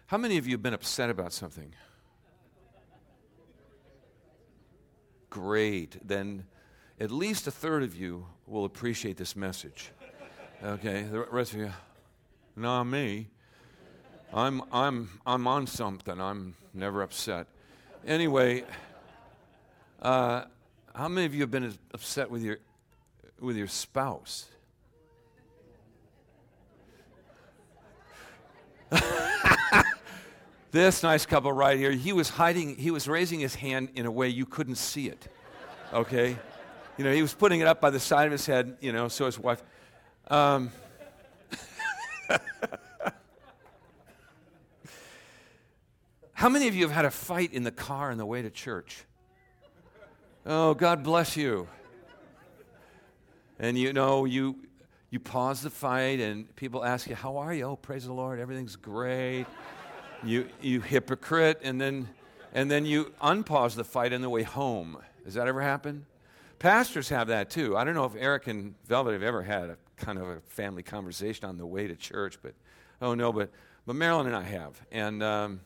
How many of you have been upset about something? Great. Then at least a third of you will appreciate this message. Okay, the rest of you, not me. I'm on something. I'm never upset. Anyway, how many of you have been upset with your spouse? This nice couple right here, he was raising his hand in a way you couldn't see it, okay? He was putting it up by the side of his head, so his wife. How many of you have had a fight in the car on the way to church? Oh, God bless you. And you pause the fight and people ask you, how are you? Oh, praise the Lord, everything's great. You hypocrite, and then you unpause the fight on the way home. Does that ever happen? Pastors have that too. I don't know if Eric and Velvet have ever had a kind of a family conversation on the way to church, but Marilyn and I have, and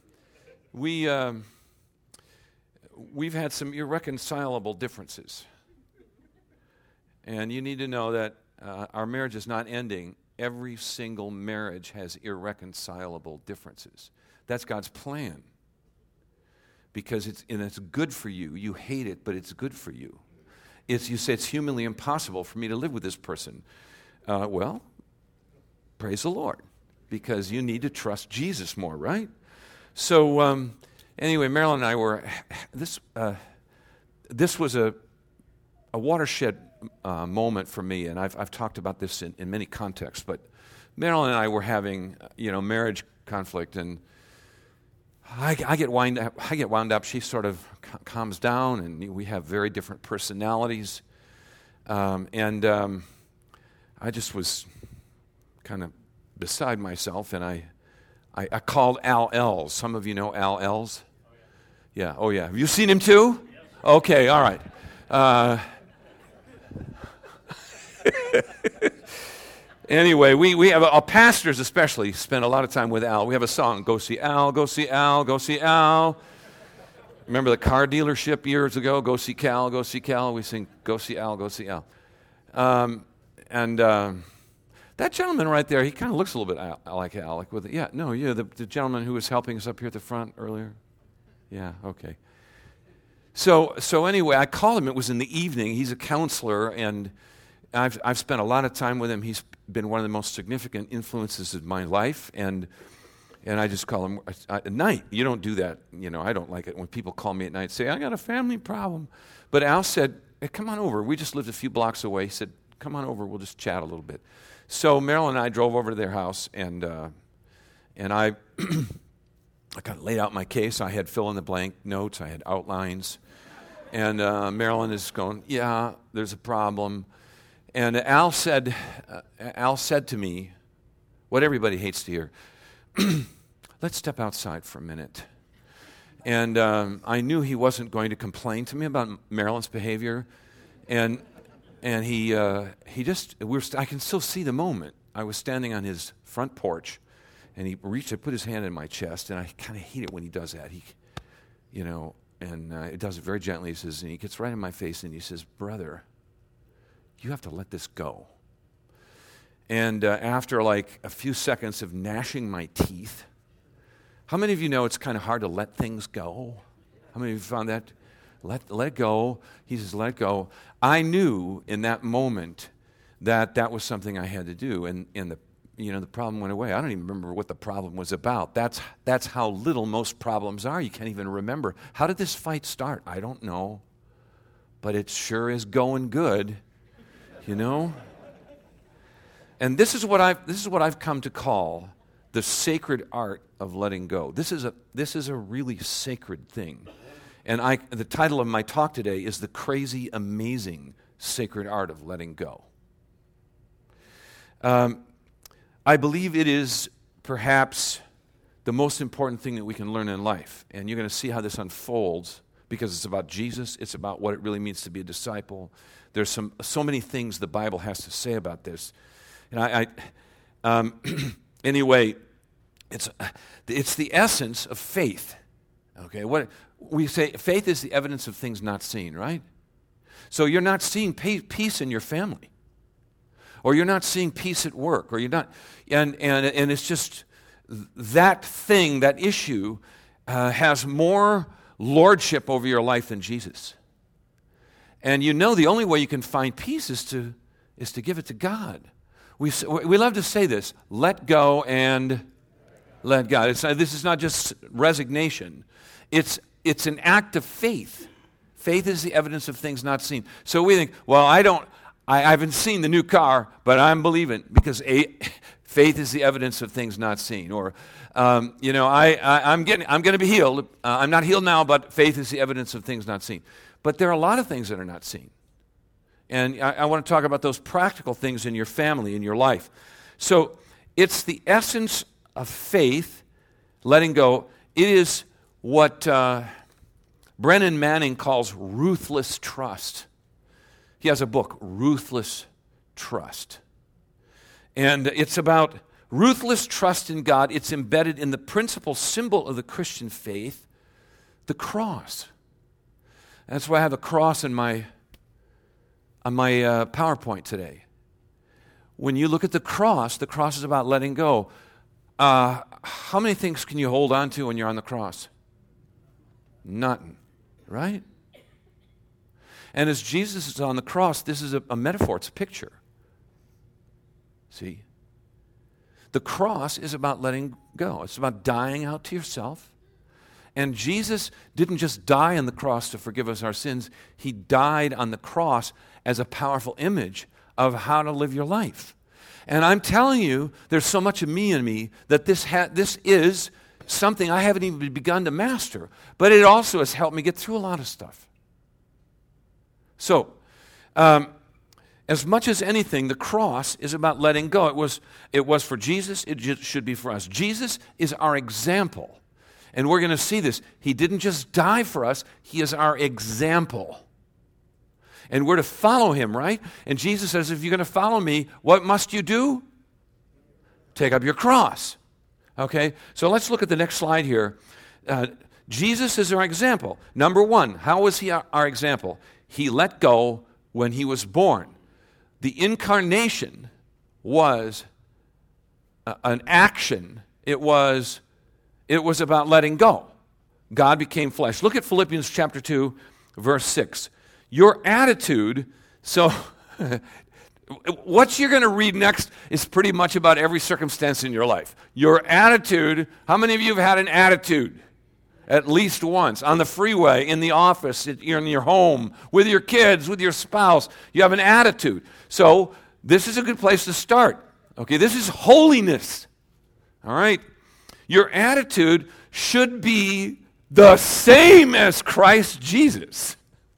we've had some irreconcilable differences, and you need to know that our marriage is not ending. Every single marriage has irreconcilable differences. That's God's plan. Because it's good for you. You hate it, but it's good for you. You say it's humanly impossible for me to live with this person. Well, praise the Lord. Because you need to trust Jesus more, right? So, anyway, Marilyn and I were, this was a watershed moment for me, and I've talked about this in many contexts, but Marilyn and I were having, marriage conflict, and I get wound up. She sort of calms down, and we have very different personalities. And I just was kind of beside myself, and I called Al Els. Some of you know Al Els? Yeah. Oh, yeah. Have you seen him too? Okay. All right. Anyway, we have our pastors especially spend a lot of time with Al. We have a song, Go See Al, Go See Al, Go See Al. Remember the car dealership years ago? Go see Cal, Go See Cal. We sing Go See Al, Go See Al. That gentleman right there, he kind of looks a little bit like Al. The gentleman who was helping us up here at the front earlier. Yeah, okay. So anyway, I called him. It was in the evening. He's a counselor, and I've spent a lot of time with him. He's been one of the most significant influences of my life, and I just call him at night. You don't do that. I don't like it when people call me at night and say, I got a family problem. But Al said, hey, come on over. We just lived a few blocks away. He said, come on over. We'll just chat a little bit. So Marilyn and I drove over to their house, and I kind of laid out my case. I had fill-in-the-blank notes. I had outlines. And Marilyn is going, yeah, there's a problem. And Al said to me, what everybody hates to hear, let's step outside for a minute. And I knew he wasn't going to complain to me about Marilyn's behavior. And he just, I can still see the moment. I was standing on his front porch, and he reached to put his hand in my chest, and I kind of hate it when he does that. And it does it very gently. He says, and he gets right in my face, and he says, brother, you have to let this go. And after like a few seconds of gnashing my teeth, how many of you know it's kind of hard to let things go? How many of you found that? Let it go. He says, let it go. I knew in that moment that was something I had to do, and the problem went away. I don't even remember what the problem was about. That's how little most problems are. You can't even remember. How did this fight start? I don't know, but it sure is going good. And this is what I've come to call the sacred art of letting go. This is a really sacred thing. And the title of my talk today is The Crazy, Amazing Sacred Art of Letting Go. I believe it is perhaps the most important thing that we can learn in life. And you're going to see how this unfolds because it's about Jesus. It's about what it really means to be a disciple. There's so many things the Bible has to say about this. And anyway, It's the essence of faith. Okay, what we say, faith is the evidence of things not seen, right? So you're not seeing peace in your family, or you're not seeing peace at work, or you're not, and it's just that thing, that issue, has more lordship over your life than Jesus. And you know the only way you can find peace is to give it to God. We love to say this: let go and let God. This is not just resignation. It's an act of faith. Faith is the evidence of things not seen. So we think, well, I haven't seen the new car, but I'm believing because faith is the evidence of things not seen. Or, I'm going to be healed. I'm not healed now, but faith is the evidence of things not seen. But there are a lot of things that are not seen. And I want to talk about those practical things in your family, in your life. So it's the essence of faith, letting go. It is what Brennan Manning calls ruthless trust. He has a book, Ruthless Trust. And it's about ruthless trust in God. It's embedded in the principal symbol of the Christian faith, the cross. That's why I have a cross on my PowerPoint today. When you look at the cross is about letting go. How many things can you hold on to when you're on the cross? Nothing, right? And as Jesus is on the cross, this is a metaphor, it's a picture. See? The cross is about letting go. It's about dying out to yourself. And Jesus didn't just die on the cross to forgive us our sins. He died on the cross as a powerful image of how to live your life. And I'm telling you, there's so much of me in me that this is something I haven't even begun to master. But it also has helped me get through a lot of stuff. So, as much as anything, the cross is about letting go. It was for Jesus. It should be for us. Jesus is our example. And we're going to see this. He didn't just die for us. He is our example. And we're to follow him, right? And Jesus says, if you're going to follow me, what must you do? Take up your cross. Okay? So let's look at the next slide here. Jesus is our example. Number one, how was he our example? He let go when he was born. The incarnation was an action. It was about letting go. God became flesh. Look at Philippians chapter 2, verse 6. Your attitude, so what you're going to read next is pretty much about every circumstance in your life. Your attitude, how many of you have had an attitude? At least once. On the freeway, in the office, in your home, with your kids, with your spouse. You have an attitude. So this is a good place to start. Okay, this is holiness. All right? Your attitude should be the same as Christ Jesus.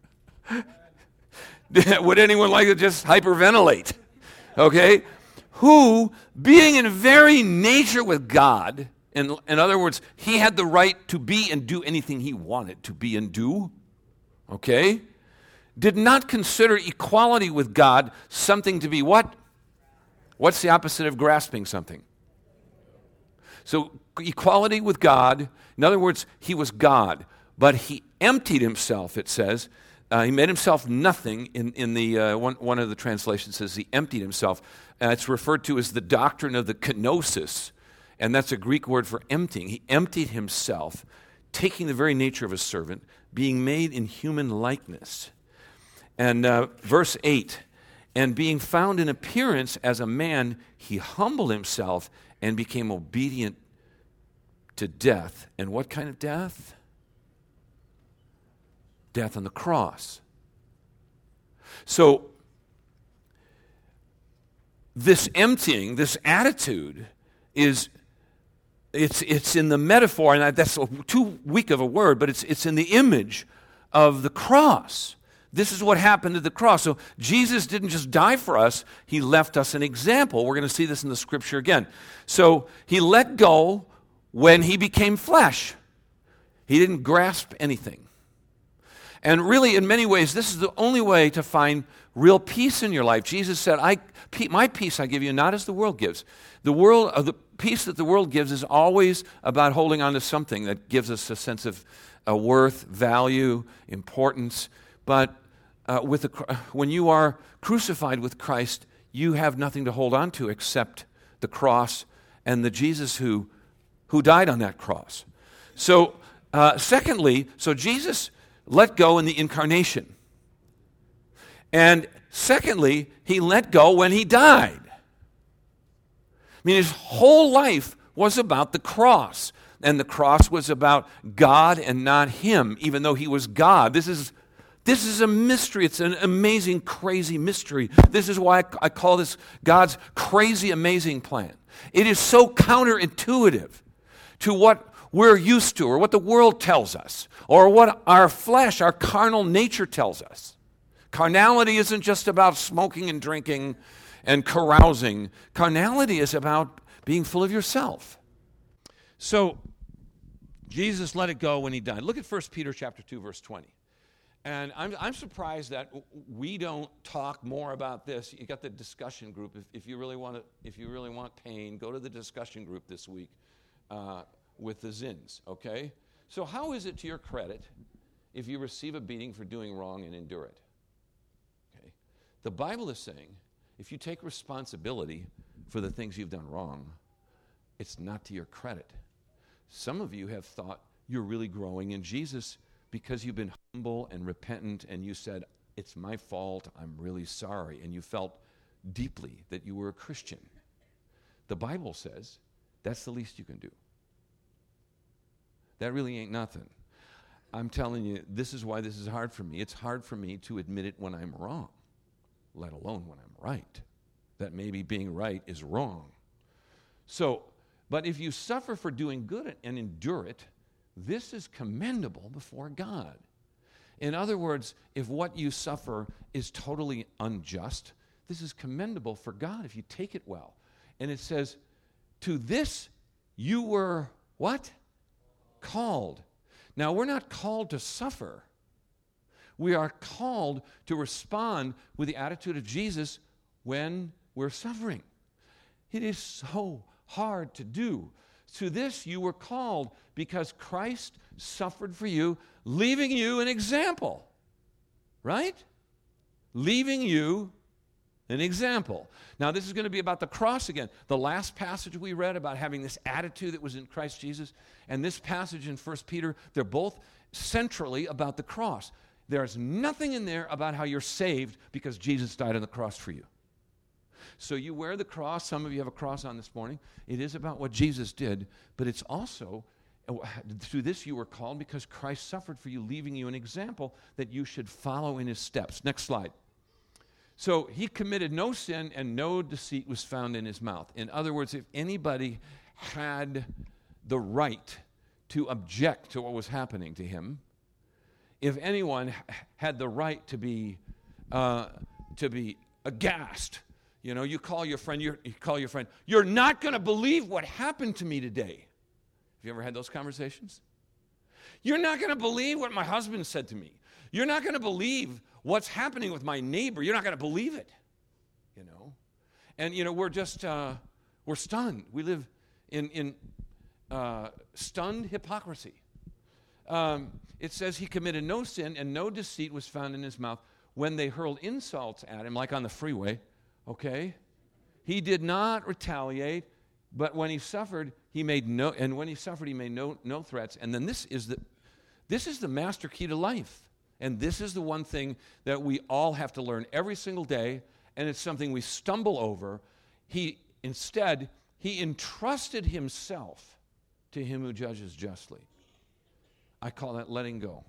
Would anyone like to just hyperventilate? Okay? Who, being in very nature with God, in other words, he had the right to be and do anything he wanted to be and do, okay? Did not consider equality with God something to be what? What's the opposite of grasping something? So equality with God, in other words, he was God, but he emptied himself, it says. He made himself nothing. In the one of the translations says he emptied himself. It's referred to as the doctrine of the kenosis, and that's a Greek word for emptying. He emptied himself, taking the very nature of a servant, being made in human likeness. And verse 8, and being found in appearance as a man, he humbled himself and became obedient to death. And what kind of death? Death on the cross. So, this emptying, this attitude it's in the metaphor, and that's too weak of a word, but it's in the image of the cross. This is what happened at the cross. So Jesus didn't just die for us, he left us an example. We're going to see this in the scripture again. So he let go when he became flesh. He didn't grasp anything. And really, in many ways, this is the only way to find real peace in your life. Jesus said, my peace I give you, not as the world gives. The peace that the world gives is always about holding on to something that gives us a sense of worth, value, importance. But when you are crucified with Christ, you have nothing to hold on to except the cross and the Jesus who died on that cross. So, secondly, Jesus let go in the incarnation. And secondly, he let go when he died. I mean, his whole life was about the cross. And the cross was about God and not him, even though he was God. This is a mystery. It's an amazing, crazy mystery. This is why I call this God's crazy, amazing plan. It is so counterintuitive to what we're used to, or what the world tells us, or what our flesh, our carnal nature tells us. Carnality isn't just about smoking and drinking and carousing. Carnality is about being full of yourself. So, Jesus let it go when he died. Look at 1 Peter chapter 2, verse 20. And I'm surprised that we don't talk more about this. You got the discussion group. If you really want pain, go to the discussion group this week with the Zins. Okay. So how is it to your credit if you receive a beating for doing wrong and endure it? Okay. The Bible is saying if you take responsibility for the things you've done wrong, it's not to your credit. Some of you have thought you're really growing in Jesus because you've been humble and repentant and you said, it's my fault, I'm really sorry, and you felt deeply that you were a Christian. The Bible says that's the least you can do. That really ain't nothing. I'm telling you, this is why this is hard for me. It's hard for me to admit it when I'm wrong, let alone when I'm right. That maybe being right is wrong. But if you suffer for doing good and endure it, this is commendable before God. In other words, if what you suffer is totally unjust, this is commendable for God if you take it well. And it says, to this you were what? Called. Now, we're not called to suffer. We are called to respond with the attitude of Jesus when we're suffering. It is so hard to do. To this you were called because Christ suffered for you, leaving you an example. Right? Leaving you an example. Now, this is going to be about the cross again. The last passage we read about having this attitude that was in Christ Jesus, and this passage in 1 Peter, they're both centrally about the cross. There's nothing in there about how you're saved because Jesus died on the cross for you. So you wear the cross. Some of you have a cross on this morning. It is about what Jesus did, but it's also, through this you were called because Christ suffered for you, leaving you an example that you should follow in his steps. Next slide. So he committed no sin and no deceit was found in his mouth. In other words, if anybody had the right to object to what was happening to him, if anyone had the right to be aghast, you call your friend, you're not going to believe what happened to me today. Have you ever had those conversations? You're not going to believe what my husband said to me. You're not going to believe what's happening with my neighbor. You're not going to believe it, And, we're just, we're stunned. We live in stunned hypocrisy. It says he committed no sin and no deceit was found in his mouth. When they hurled insults at him, like on the freeway, okay, he did not retaliate, but when he suffered, he made no threats. And then this is the master key to life. And this is the one thing that we all have to learn every single day, and it's something we stumble over. He entrusted himself to him who judges justly. I call that letting go.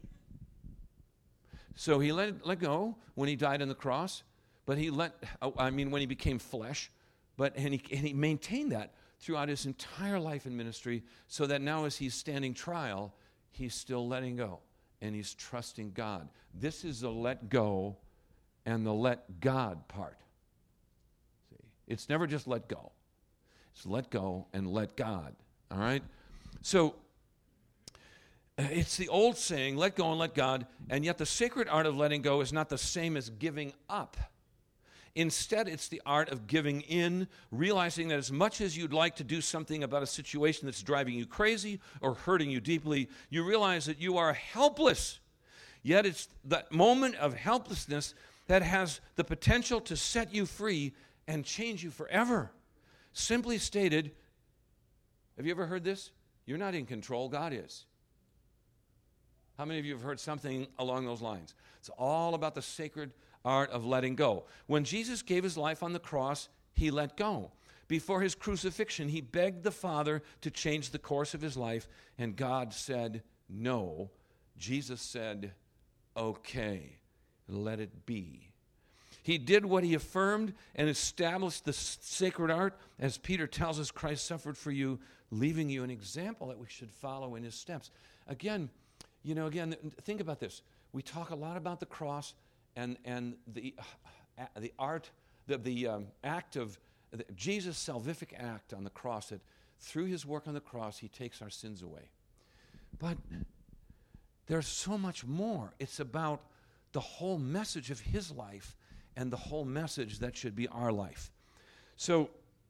So he let go when he died on the cross, but when he became flesh, and he maintained that throughout his entire life and ministry, so that now as he's standing trial, he's still letting go. And he's trusting God. This is the let go and the let God part. See, it's never just let go. It's let go and let God. All right? So, It's the old saying, let go and let God, and yet the sacred art of letting go is not the same as giving up. Instead, it's the art of giving in, realizing that as much as you'd like to do something about a situation that's driving you crazy or hurting you deeply, you realize that you are helpless. Yet it's that moment of helplessness that has the potential to set you free and change you forever. Simply stated, have you ever heard this? You're not in control, God is. How many of you have heard something along those lines? It's all about the sacred art of letting go. When Jesus gave his life on the cross, he let go. Before his crucifixion, he begged the Father to change the course of his life, and God said no. Jesus said, okay, let it be. He did what he affirmed and established the sacred art. As Peter tells us, Christ suffered for you, leaving you an example that we should follow in his steps. Again, think about this. We talk a lot about the cross and the art, the act of Jesus' salvific act on the cross, that through his work on the cross, he takes our sins away. But there's so much more. It's about the whole message of his life and the whole message that should be our life. So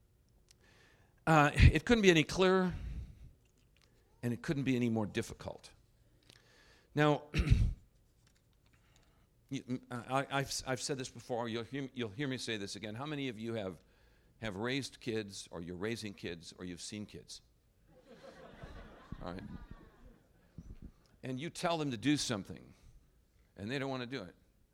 it couldn't be any clearer, and it couldn't be any more difficult. Now, I've said this before. You'll hear me say this again. How many of you have raised kids, or you're raising kids, or you've seen kids? All right. And you tell them to do something, and they don't want to do it.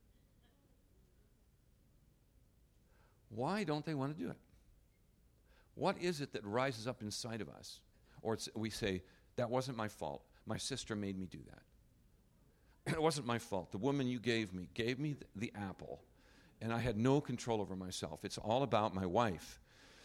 Why don't they want to do it? What is it that rises up inside of us? Or we say, that wasn't my fault. My sister made me do that. It wasn't my fault. The woman you gave me the apple, and I had no control over myself. It's all about my wife.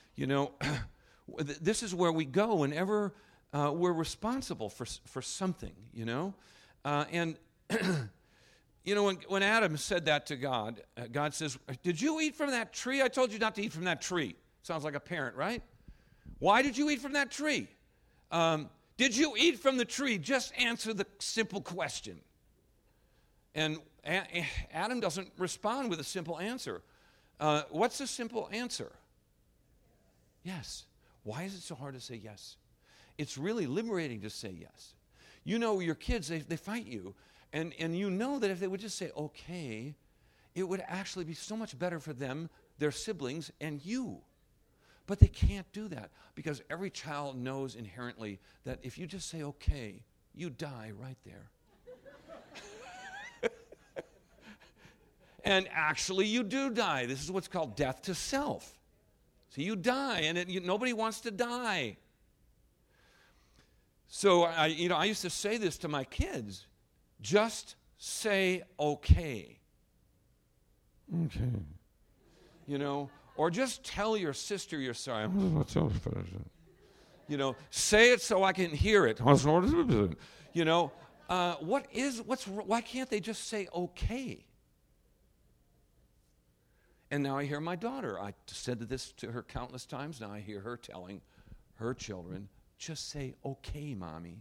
This is where we go whenever we're responsible for something, and when Adam said that to God, God says, did you eat from that tree? I told you not to eat from that tree. Sounds like a parent, right? Why did you eat from that tree? Did you eat from the tree? Just answer the simple question. And Adam doesn't respond with a simple answer. What's the simple answer? Yes. Why is it so hard to say yes? It's really liberating to say yes. Your kids, they fight you. And you know that if they would just say, okay, it would actually be so much better for them, their siblings, and you. But they can't do that because every child knows inherently that if you just say, okay, you die right there. And actually, you do die. This is what's called death to self. So you die, and nobody wants to die. So I used to say this to my kids. Just say okay. Okay. Or just tell your sister you're sorry. Say it so I can hear it. Why can't they just say okay? And now I hear my daughter. I said this to her countless times. Now I hear her telling her children, just say okay, Mommy.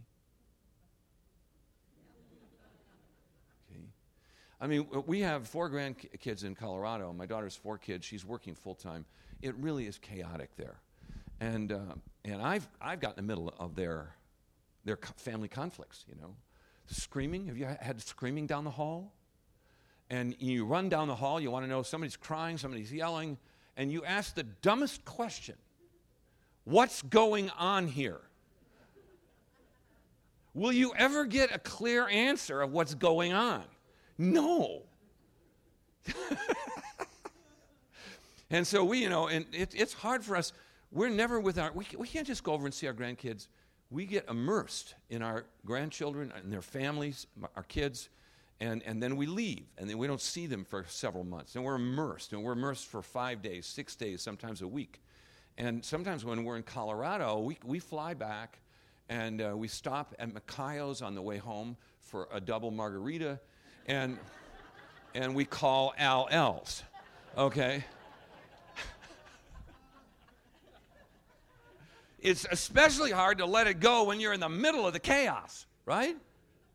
I mean, we have 4 grandkids in Colorado. My daughter's 4 kids. She's working full-time. It really is chaotic there. And I've gotten in the middle of their family conflicts, Screaming. Have you had screaming down the hall? And you run down the hall. You want to know somebody's crying, somebody's yelling. And you ask the dumbest question. What's going on here? Will you ever get a clear answer of what's going on? No. And so it's hard for us. We're never with we can't just go over and see our grandkids. We get immersed in our grandchildren and their families, our kids, and then we leave, and then we don't see them for several months. And we're immersed for 5 days, 6 days, sometimes a week. And sometimes when we're in Colorado, we fly back, and we stop at Macayo's on the way home for a double margarita, and we call Al Els, okay? It's especially hard to let it go when you're in the middle of the chaos, right?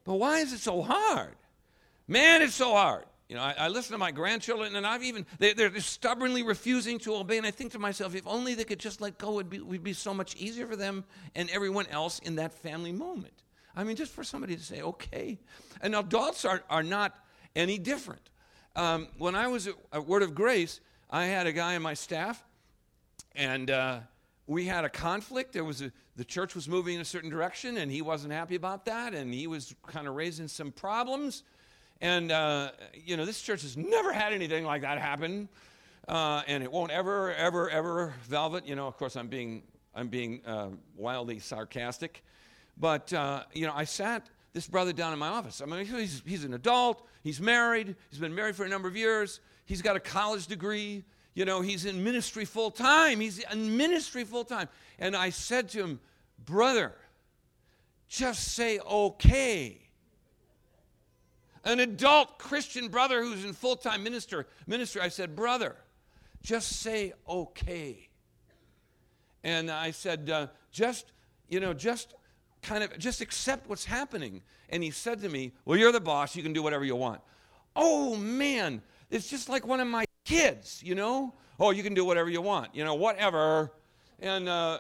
But why is it so hard? Man, it's so hard. I listen to my grandchildren, and they're stubbornly refusing to obey, and I think to myself, if only they could just let go, it would be so much easier for them and everyone else in that family moment. I mean, just for somebody to say, okay. And adults are not any different. When I was at Word of Grace, I had a guy on my staff, and we had a conflict. The church was moving in a certain direction, and he wasn't happy about that, and he was kind of raising some problems. And, this church has never had anything like that happen, and it won't ever, ever, ever, Velvet. Of course, I'm being wildly sarcastic. But, I sat this brother down in my office. I mean, he's an adult. He's married. He's been married for a number of years. He's got a college degree. He's in ministry full time. And I said to him, brother, just say okay. An adult Christian brother who's in full-time ministry, I said, brother, just say okay. And I said, just accept what's happening. And he said to me, well, you're the boss. You can do whatever you want. Oh, man, it's just like one of my kids, Oh, you can do whatever you want, whatever. And, and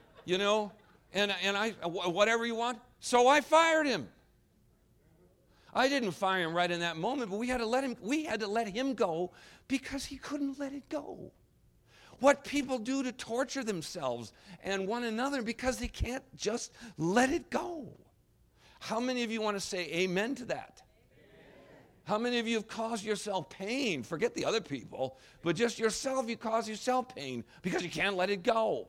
I, whatever you want. So I fired him. I didn't fire him right in that moment, but we had to let him go because he couldn't let it go. What people do to torture themselves and one another because they can't just let it go. How many of you want to say amen to that? How many of you have caused yourself pain? Forget the other people, but just yourself, you cause yourself pain because you can't let it go.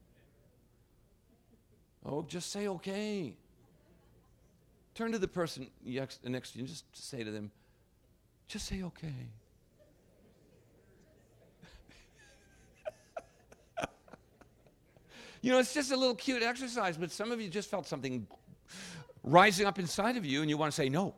Oh, just say okay. Turn to the person next to you and just say to them, just say okay. It's just a little cute exercise, but some of you just felt something rising up inside of you and you want to say no.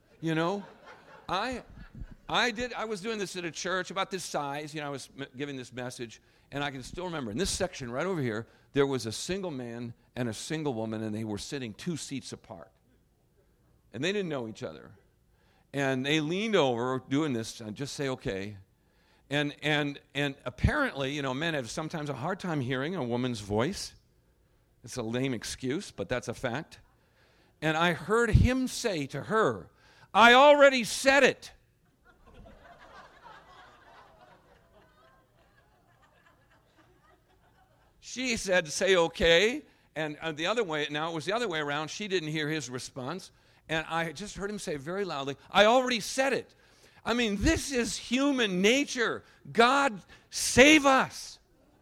I was doing this at a church about this size. I was giving this message, and I can still remember in this section right over here, there was a single man and a single woman, and they were sitting 2 seats apart. And they didn't know each other. And they leaned over doing this and just say, okay. And apparently, men have sometimes a hard time hearing a woman's voice. It's a lame excuse, but that's a fact. And I heard him say to her, I already said it. She said, say okay. And the other way, now it was the other way around. She didn't hear his response. And I just heard him say very loudly, I already said it. I mean, this is human nature. God, save us.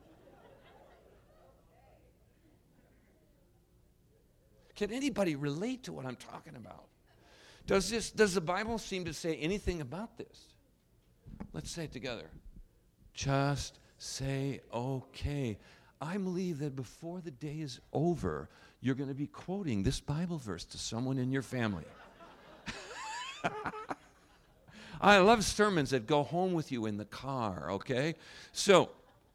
Can anybody relate to what I'm talking about? Does the Bible seem to say anything about this? Let's say it together. Just say okay. I believe that before the day is over, you're going to be quoting this Bible verse to someone in your family. I love sermons that go home with you in the car, okay? So,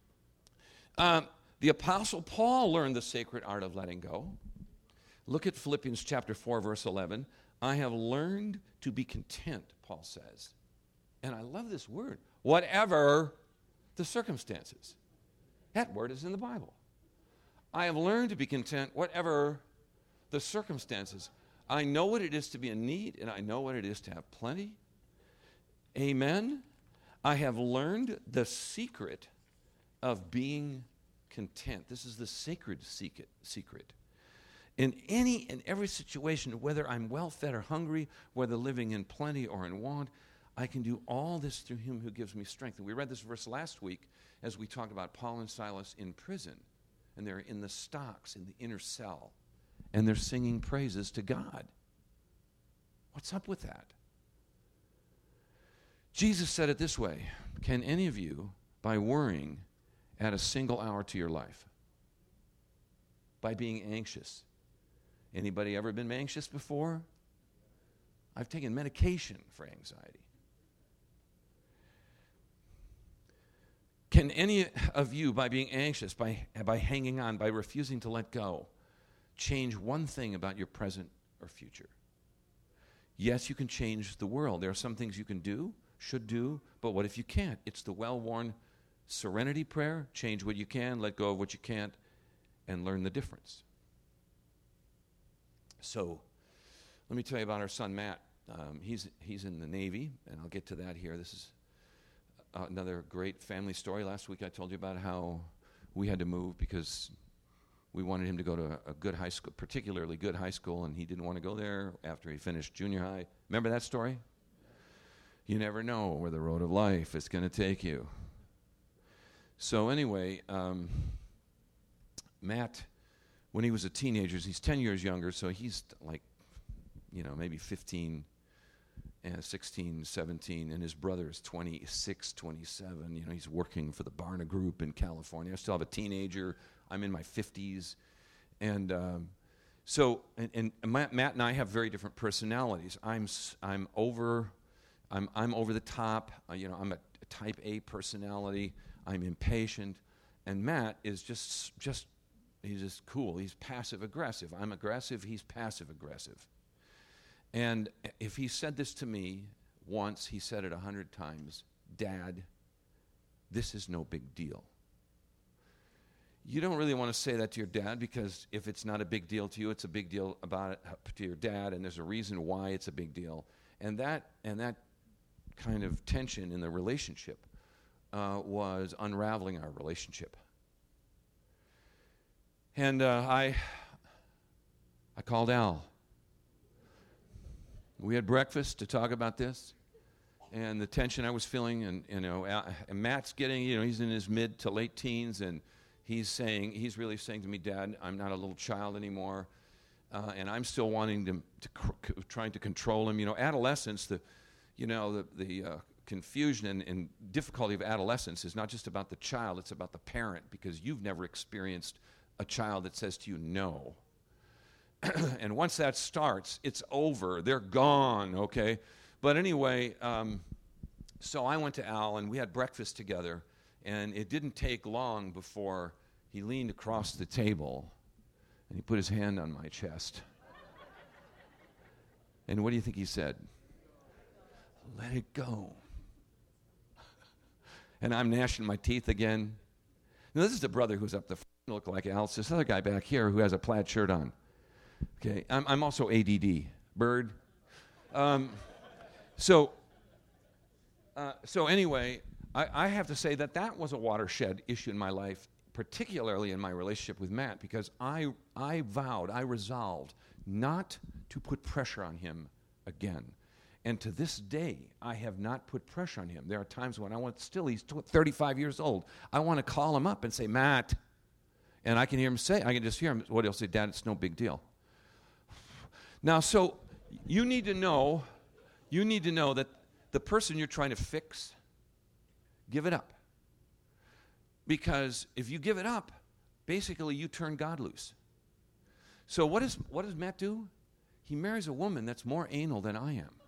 the Apostle Paul learned the sacred art of letting go. Look at Philippians chapter 4, verse 11. I have learned to be content, Paul says. And I love this word. Whatever the circumstances. That word is in the Bible. I have learned to be content, whatever the circumstances. I know what it is to be in need, and I know what it is to have plenty. Amen. I have learned the secret of being content. This is the sacred secret. In any and every situation, whether I'm well-fed or hungry, whether living in plenty or in want, I can do all this through him who gives me strength. And we read this verse last week as we talked about Paul and Silas in prison. And they're in the stocks, in the inner cell. And they're singing praises to God. What's up with that? Jesus said it this way. Can any of you, by worrying, add a single hour to your life? By being anxious. Anybody ever been anxious before? I've taken medication for anxiety. Can any of you, by being anxious, by hanging on, by refusing to let go, change one thing about your present or future? Yes, you can change the world. There are some things you can do, should do, but what if you can't? It's the well-worn serenity prayer. Change what you can, let go of what you can't, and learn the difference. So, let me tell you about our son Matt. He's in the Navy, and I'll get to that here. This is another great family story. Last week I told you about how we had to move because we wanted him to go to a good high school, particularly good high school, and he didn't want to go there after he finished junior high. Remember that story? You never know where the road of life is going to take you. So anyway, Matt, when he was a teenager, he's 10 years younger, so he's like, maybe 15, 16, 17, and his brother is 26, 27. He's working for the Barna Group in California. I still have a teenager. I'm in my 50s. And so Matt and I have very different personalities. I'm over the top. I'm a type A personality. I'm impatient. And Matt is just he's just cool. He's passive aggressive. I'm aggressive. He's passive aggressive. And if he said this to me once, he said it 100 times, Dad, this is no big deal. You don't really want to say that to your dad because if it's not a big deal to you, it's a big deal about it to your dad, and there's a reason why it's a big deal. And that kind of tension in the relationship was unraveling our relationship. And I called Al. We had breakfast to talk about this, and the tension I was feeling, and Matt's getting, he's in his mid to late teens, and he's really saying to me, Dad, I'm not a little child anymore, and I'm still wanting trying to control him. Adolescence, the confusion and difficulty of adolescence is not just about the child, it's about the parent, because you've never experienced a child that says to you no. And once that starts, it's over. They're gone, okay? But anyway, so I went to Al, and we had breakfast together, and it didn't take long before he leaned across the table, and he put his hand on my chest. And what do you think he said? Let it go. And I'm gnashing my teeth again. Now, this is the brother who's up the front, look like Al. It's this other guy back here who has a plaid shirt on. Okay, I'm also ADD, bird. So anyway, I have to say that was a watershed issue in my life, particularly in my relationship with Matt, because I resolved not to put pressure on him again. And to this day, I have not put pressure on him. There are times when he's 35 years old. I want to call him up and say, Matt, and I can just hear him, what he'll say, Dad, it's no big deal. Now, so you need to know that the person you're trying to fix, give it up. Because if you give it up, basically you turn God loose. So what does Matt do? He marries a woman that's more anal than I am.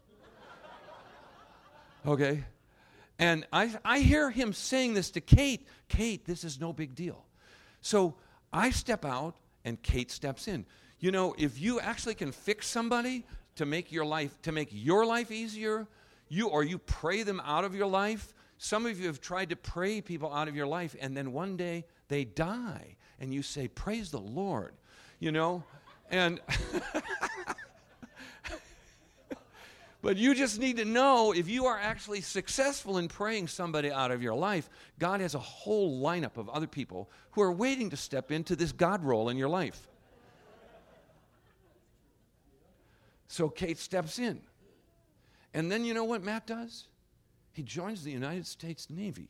Okay? And I hear him saying this to Kate. Kate, this is no big deal. So I step out and Kate steps in. If you actually can fix somebody to make your life easier, you pray them out of your life. Some of you have tried to pray people out of your life, and then one day they die, and you say, praise the Lord, and but you just need to know if you are actually successful in praying somebody out of your life, God has a whole lineup of other people who are waiting to step into this God role in your life. So Kate steps in. And then you know what Matt does? He joins the United States Navy.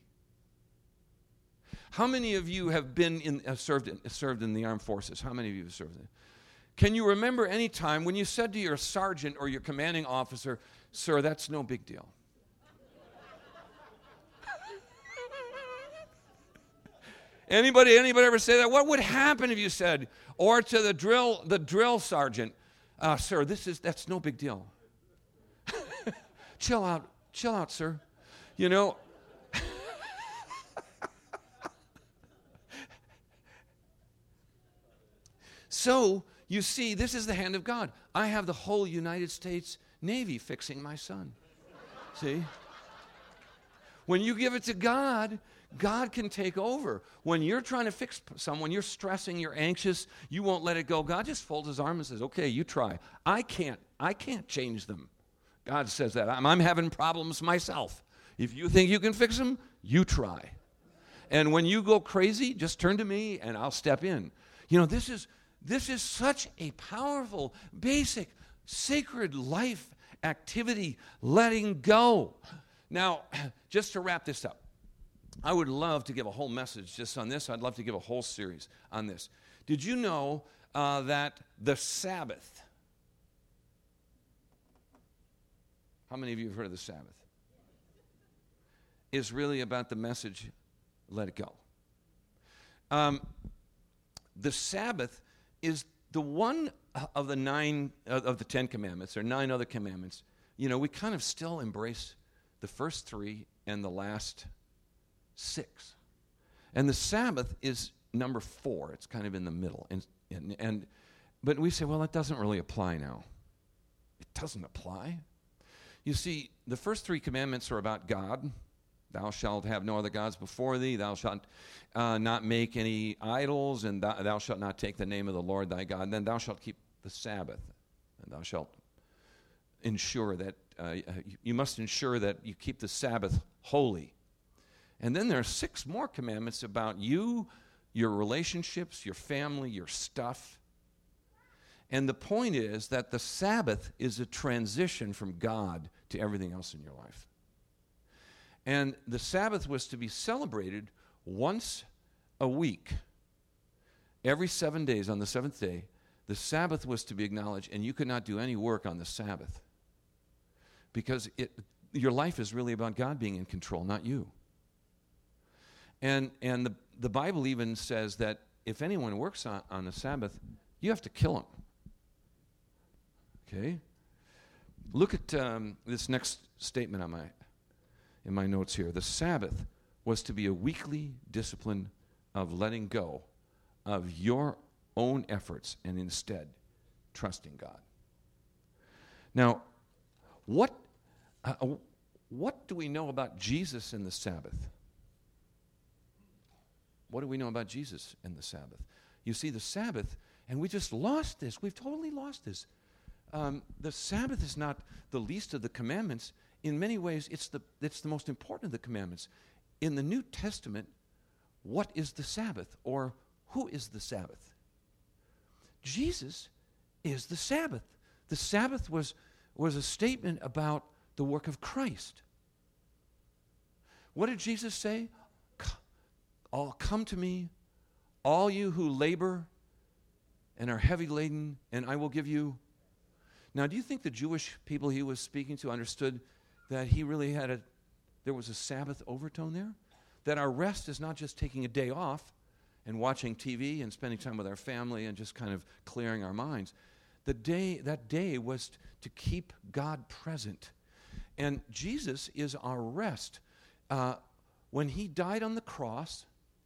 How many of you have served in the armed forces? How many of you have served in? Can you remember any time when you said to your sergeant or your commanding officer, sir, that's no big deal? Anybody ever say that? What would happen if you said, or to the drill sergeant, sir, that's no big deal. Chill out, sir. So, you see, this is the hand of God. I have the whole United States Navy fixing my son. See? When you give it to God, God can take over. When you're trying to fix someone, you're stressing, you're anxious, you won't let it go. God just folds his arm and says, okay, you try. I can't change them. God says that. I'm having problems myself. If you think you can fix them, you try. And when you go crazy, just turn to me and I'll step in. You know, this is such a powerful, basic, sacred life activity, letting go. Now, just to wrap this up, I would love to give a whole message just on this. I'd love to give a whole series on this. Did you know that the Sabbath, how many of you have heard of the Sabbath, is really about the message, let it go. The Sabbath is the one of the 9 of the 10 commandments. There are 9 other commandments. You know, we kind of still embrace the first 3 and the last 6. And the Sabbath is number 4. It's kind of in the middle. But we say, well, that doesn't really apply now. It doesn't apply. You see, the first 3 commandments are about God. Thou shalt have no other gods before thee. Thou shalt not make any idols, and thou shalt not take the name of the Lord thy God. And then thou shalt keep the Sabbath, and thou shalt ensure that you must ensure that you keep the Sabbath holy. And then there are 6 more commandments about you, your relationships, your family, your stuff. And the point is that the Sabbath is a transition from God to everything else in your life. And the Sabbath was to be celebrated once a week. Every 7 days, on the 7th day, the Sabbath was to be acknowledged, and you could not do any work on the Sabbath. Because your life is really about God being in control, not you. And the Bible even says that if anyone works on the Sabbath, you have to kill him. Okay? Look at this next statement in my notes here. The Sabbath was to be a weekly discipline of letting go of your own efforts and instead trusting God. Now, what do we know about Jesus and the Sabbath? What do we know about Jesus and the Sabbath? You see, the Sabbath, and we just lost this. We've totally lost this. The Sabbath is not the least of the commandments. In many ways, it's the most important of the commandments. In the New Testament, what is the Sabbath, or who is the Sabbath? Jesus is the Sabbath. The Sabbath was a statement about the work of Christ. What did Jesus say? Come to me, all you who labor and are heavy laden, and I will give you. Now, do you think the Jewish people he was speaking to understood that he really there was a Sabbath overtone there? That our rest is not just taking a day off and watching TV and spending time with our family and just kind of clearing our minds. That day was to keep God present. And Jesus is our rest. When he died on the cross,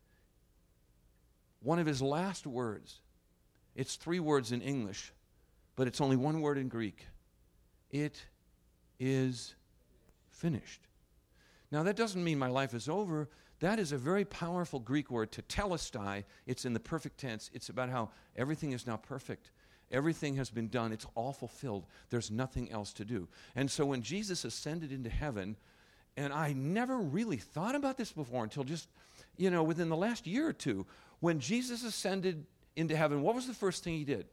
one of his last words, it's 3 words in English, but it's only 1 word in Greek. It is finished. Now, that doesn't mean my life is over. That is a very powerful Greek word, tetelestai. It's in the perfect tense. It's about how everything is now perfect. Everything has been done. It's all fulfilled. There's nothing else to do. And so when Jesus ascended into heaven, and I never really thought about this before until just, within the last year or two, when Jesus ascended into heaven, what was the first thing he did?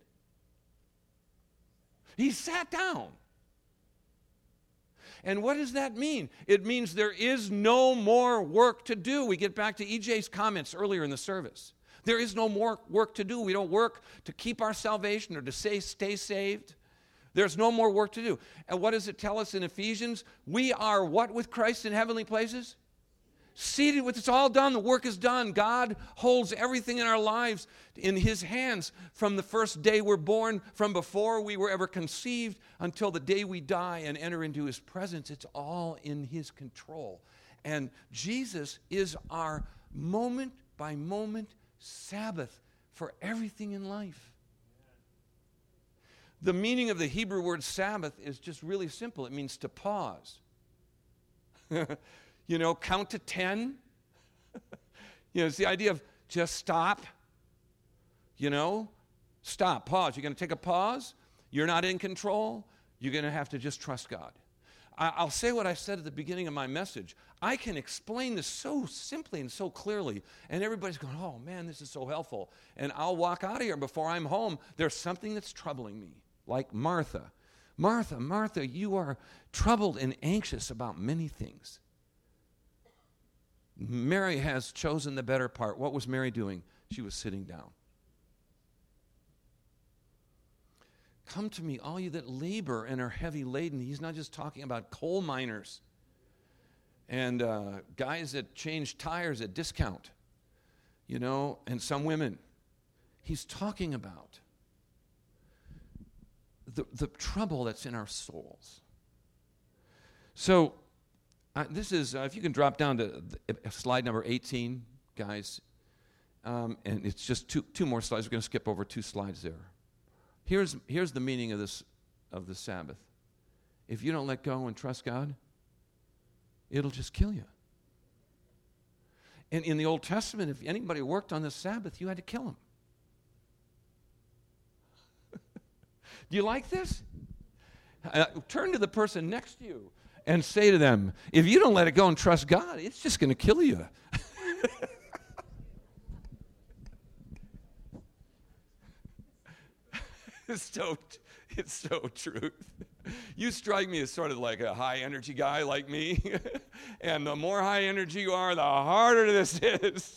He sat down. And what does that mean? It means there is no more work to do. We get back to EJ's comments earlier in the service. There is no more work to do. We don't work to keep our salvation or to stay saved. There's no more work to do. And what does it tell us in Ephesians? We are what with Christ in heavenly places? Seated with, it's all done. The work is done. God holds everything in our lives in his hands from the first day we're born, from before we were ever conceived until the day we die and enter into his presence. It's all in his control. And Jesus is our moment by moment Sabbath for everything in life. The meaning of the Hebrew word Sabbath is just really simple. It means to pause. Count to 10. It's the idea of just stop. Stop, pause. You're going to take a pause. You're not in control. You're going to have to just trust God. I'll say what I said at the beginning of my message. I can explain this so simply and so clearly, and everybody's going, oh, man, this is so helpful. And I'll walk out of here before I'm home. There's something that's troubling me, like Martha. Martha, Martha, you are troubled and anxious about many things. Mary has chosen the better part. What was Mary doing? She was sitting down. Come to me, all you that labor and are heavy laden. He's not just talking about coal miners and guys that change tires at discount, and some women. He's talking about the trouble that's in our souls. So this is, if you can drop down to slide number 18, guys, and it's just two more slides. We're going to skip over 2 slides there. Here's the meaning of the Sabbath. If you don't let go and trust God, it'll just kill you. And in the Old Testament, if anybody worked on the Sabbath, you had to kill him. Do you like this? Turn to the person next to you and say to them, if you don't let it go and trust God, it's just going to kill you. It's so true. You strike me as sort of like a high energy guy like me. And the more high energy you are, the harder this is.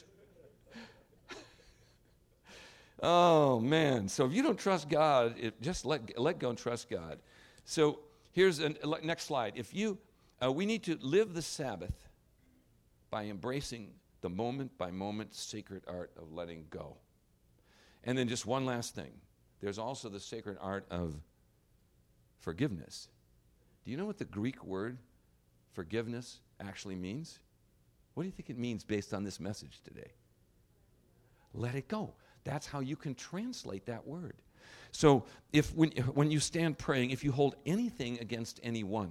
Oh, man. So if you don't trust God, just let go and trust God. So here's the next slide. We need to live the Sabbath by embracing the moment-by-moment sacred art of letting go. And then just one last thing. There's also the sacred art of forgiveness. Do you know what the Greek word forgiveness actually means? What do you think it means based on this message today? Let it go. That's how you can translate that word. So when you stand praying, if you hold anything against anyone.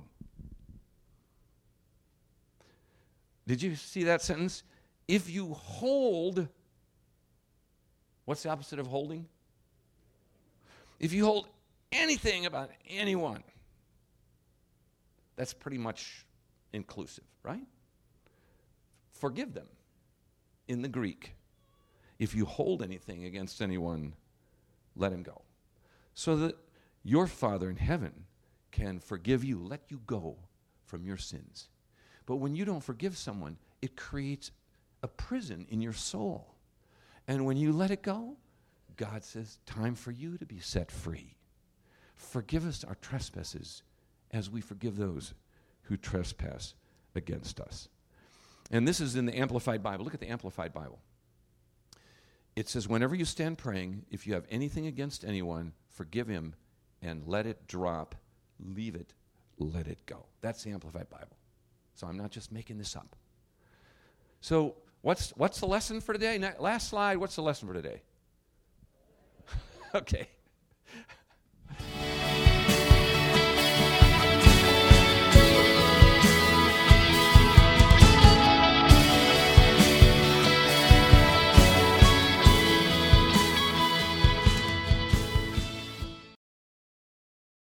Did you see that sentence? If you hold, what's the opposite of holding? If you hold anything about anyone, that's pretty much inclusive, right? Forgive them in the Greek. If you hold anything against anyone, let him go. So that your Father in heaven can forgive you, let you go from your sins. But when you don't forgive someone, it creates a prison in your soul. And when you let it go, God says, time for you to be set free. Forgive us our trespasses as we forgive those who trespass against us. And this is in the Amplified Bible. Look at the Amplified Bible. It says, whenever you stand praying, if you have anything against anyone, forgive him and let it drop. Leave it. Let it go. That's the Amplified Bible. So I'm not just making this up. So what's the lesson for today? Last slide, what's the lesson for today? Okay.